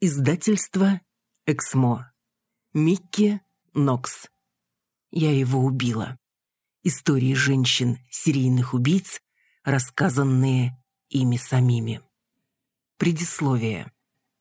Издательство «Эксмо». Микки Нокс. Я его убила. Истории женщин-серийных убийц, рассказанные ими самими. Предисловие.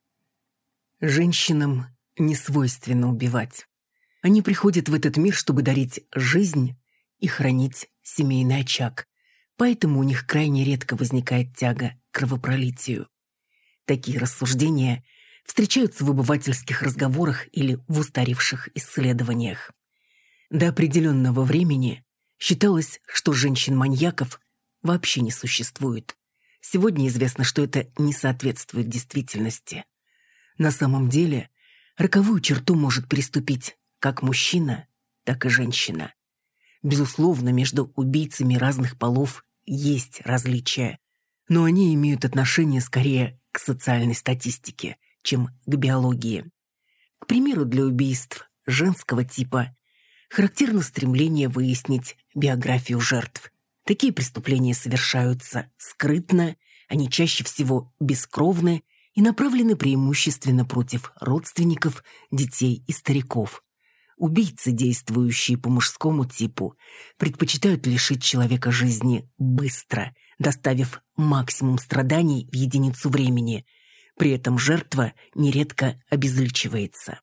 Женщинам не свойственно убивать. Они приходят в этот мир, чтобы дарить жизнь и хранить семейный очаг. Поэтому у них крайне редко возникает тяга к кровопролитию. Такие рассуждения встречаются в обывательских разговорах или в устаревших исследованиях. До определенного времени считалось, что женщин-маньяков вообще не существует. Сегодня известно, что это не соответствует действительности. На самом деле, роковую черту может переступить как мужчина, так и женщина. Безусловно, между убийцами разных полов есть различия, но они имеют отношение скорее к социальной статистике, чем к биологии. К примеру, для убийств женского типа характерно стремление выяснить биографию жертв. Такие преступления совершаются скрытно, они чаще всего бескровны и направлены преимущественно против родственников, детей и стариков. Убийцы, действующие по мужскому типу, предпочитают лишить человека жизни быстро, доставив максимум страданий в единицу времени. При этом жертва нередко обезличивается.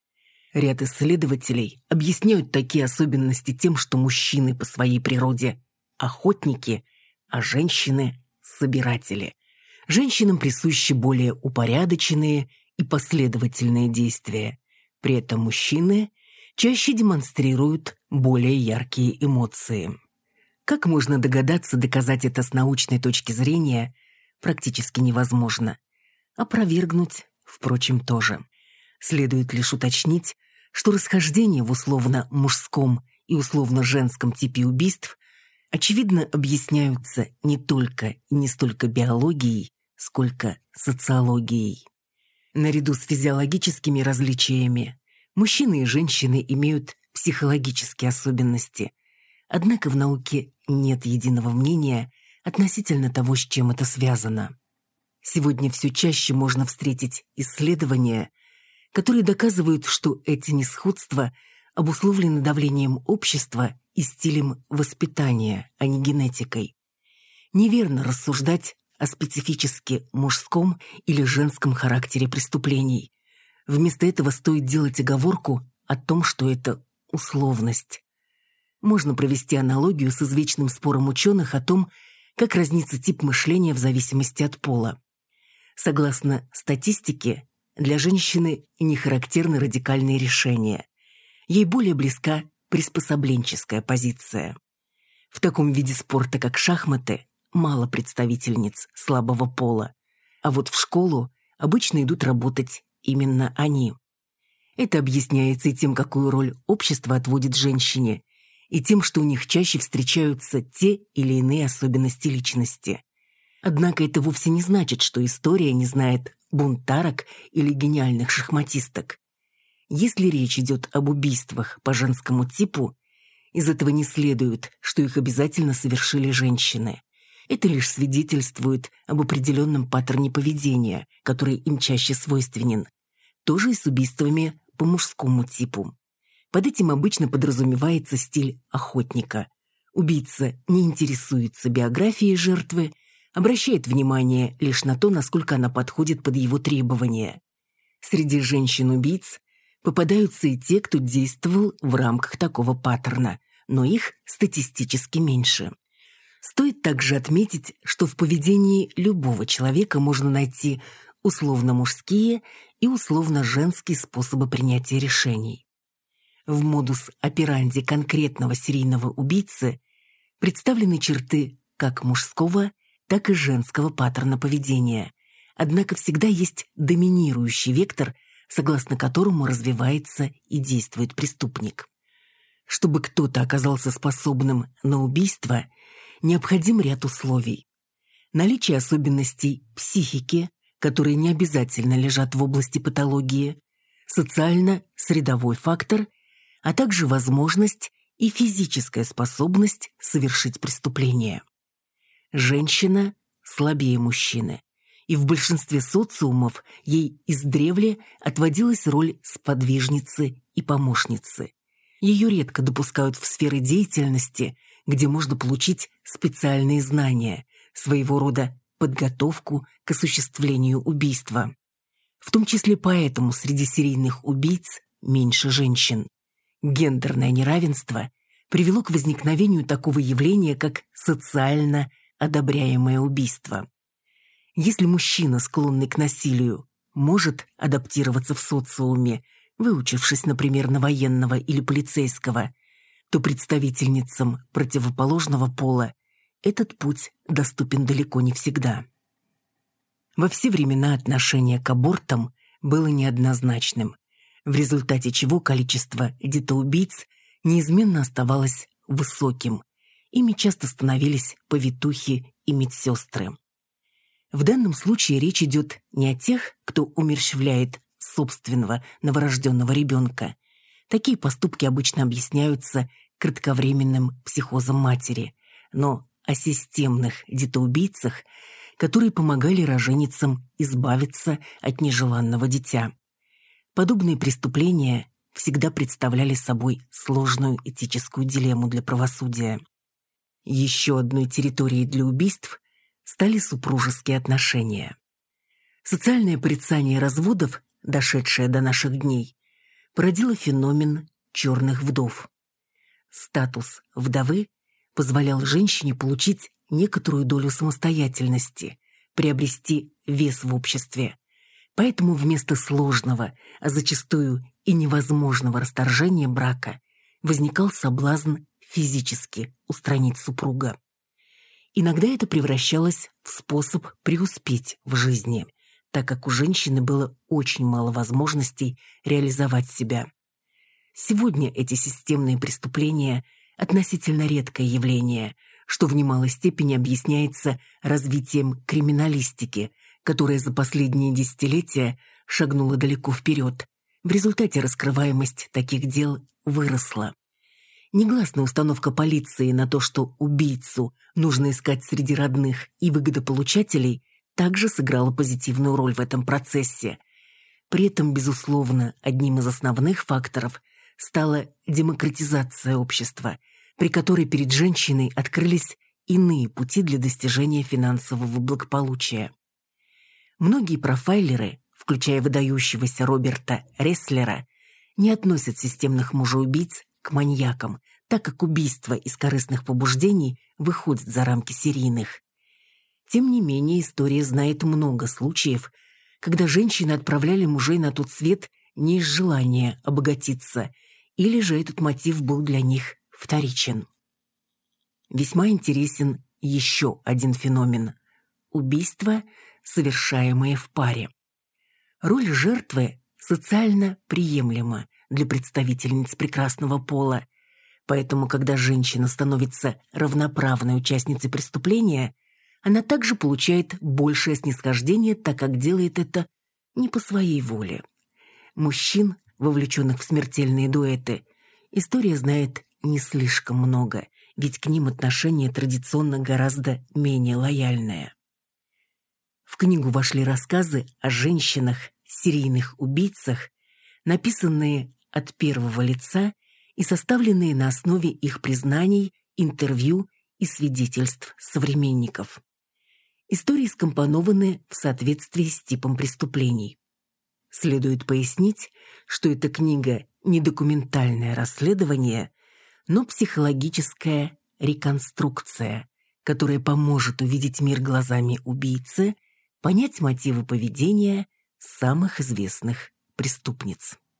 Ряд исследователей объясняют такие особенности тем, что мужчины по своей природе – охотники, а женщины – собиратели. Женщинам присущи более упорядоченные и последовательные действия. При этом мужчины чаще демонстрируют более яркие эмоции. Как можно догадаться, доказать это с научной точки зрения практически невозможно. Опровергнуть, впрочем, тоже. Следует лишь уточнить, что расхождения в условно-мужском и условно-женском типе убийств очевидно объясняются не только и не столько биологией, сколько социологией. Наряду с физиологическими различиями мужчины и женщины имеют психологические особенности, однако в науке нет единого мнения относительно того, с чем это связано. Сегодня все чаще можно встретить исследования, которые доказывают, что эти несходства обусловлены давлением общества и стилем воспитания, а не генетикой. Неверно рассуждать о специфически мужском или женском характере преступлений. Вместо этого стоит делать оговорку о том, что это условность. Можно провести аналогию с извечным спором ученых о том, как разнится тип мышления в зависимости от пола. Согласно статистике, для женщины не характерны радикальные решения. Ей более близка приспособленческая позиция. В таком виде спорта, как шахматы, мало представительниц слабого пола, а вот в школу обычно идут работать именно они. Это объясняется и тем, какую роль общество отводит женщине, и тем, что у них чаще встречаются те или иные особенности личности. Однако это вовсе не значит, что история не знает бунтарок или гениальных шахматисток. Если речь идет об убийствах по женскому типу, из этого не следует, что их обязательно совершили женщины. Это лишь свидетельствует об определенном паттерне поведения, который им чаще свойственен. То же и с убийствами по мужскому типу. Под этим обычно подразумевается стиль охотника. Убийца не интересуется биографией жертвы, обращает внимание лишь на то, насколько она подходит под его требования. Среди женщин-убийц попадаются и те, кто действовал в рамках такого паттерна, но их статистически меньше. Стоит также отметить, что в поведении любого человека можно найти условно-мужские и условно-женские способы принятия решений. В модус операнди конкретного серийного убийцы представлены черты как мужского, так и женского паттерна поведения. Однако всегда есть доминирующий вектор, согласно которому развивается и действует преступник. Чтобы кто-то оказался способным на убийство, необходим ряд условий. Наличие особенностей психики, которые не обязательно лежат в области патологии, социально-средовой фактор, а также возможность и физическая способность совершить преступление. Женщина слабее мужчины, и в большинстве социумов ей издревле отводилась роль сподвижницы и помощницы. Ее редко допускают в сферы деятельности, где можно получить специальные знания, своего рода подготовку к осуществлению убийства. В том числе поэтому среди серийных убийц меньше женщин. Гендерное неравенство привело к возникновению такого явления, как социально одобряемое убийство. Если мужчина, склонный к насилию, может адаптироваться в социуме, выучившись, например, на военного или полицейского, то представительницам противоположного пола этот путь доступен далеко не всегда. Во все времена отношение к абортам было неоднозначным, в результате чего количество детоубийц неизменно оставалось высоким. Ими часто становились повитухи и медсестры. В данном случае речь идет не о тех, кто умерщвляет собственного новорожденного ребенка. Такие поступки обычно объясняются кратковременным психозом матери, но о системных детоубийцах, которые помогали роженицам избавиться от нежеланного дитя. Подобные преступления всегда представляли собой сложную этическую дилемму для правосудия. Еще одной территорией для убийств стали супружеские отношения. Социальное порицание разводов, дошедшее до наших дней, породило феномен черных вдов. Статус вдовы позволял женщине получить некоторую долю самостоятельности, приобрести вес в обществе. Поэтому вместо сложного, а зачастую и невозможного расторжения брака возникал соблазн физически устранить супруга. Иногда это превращалось в способ преуспеть в жизни, так как у женщины было очень мало возможностей реализовать себя. Сегодня эти системные преступления – относительно редкое явление, что в немалой степени объясняется развитием криминалистики, которая за последние десятилетия шагнула далеко вперед. В результате раскрываемость таких дел выросла. Негласная установка полиции на то, что убийцу нужно искать среди родных и выгодополучателей, также сыграла позитивную роль в этом процессе. При этом, безусловно, одним из основных факторов стала демократизация общества, при которой перед женщиной открылись иные пути для достижения финансового благополучия. Многие профайлеры, включая выдающегося Роберта Реслера, не относят системных мужеубийц к маньякам, так как убийства из корыстных побуждений выходят за рамки серийных. Тем не менее, история знает много случаев, когда женщины отправляли мужей на тот свет не из желания обогатиться, или же этот мотив был для них вторичен. Весьма интересен еще один феномен – убийства, совершаемые в паре. Роль жертвы социально приемлема для представительниц прекрасного пола, поэтому, когда женщина становится равноправной участницей преступления, она также получает большее снисхождение, так как делает это не по своей воле. Мужчин, вовлеченных в смертельные дуэты, история знает не слишком много, ведь к ним отношение традиционно гораздо менее лояльное. В книгу вошли рассказы о женщинах-серийных убийцах, написанные от первого лица и составленные на основе их признаний, интервью и свидетельств современников. Истории скомпонованы в соответствии с типом преступлений. Следует пояснить, что эта книга не документальное расследование, но психологическая реконструкция, которая поможет увидеть мир глазами убийцы, понять мотивы поведения самых известных преступниц.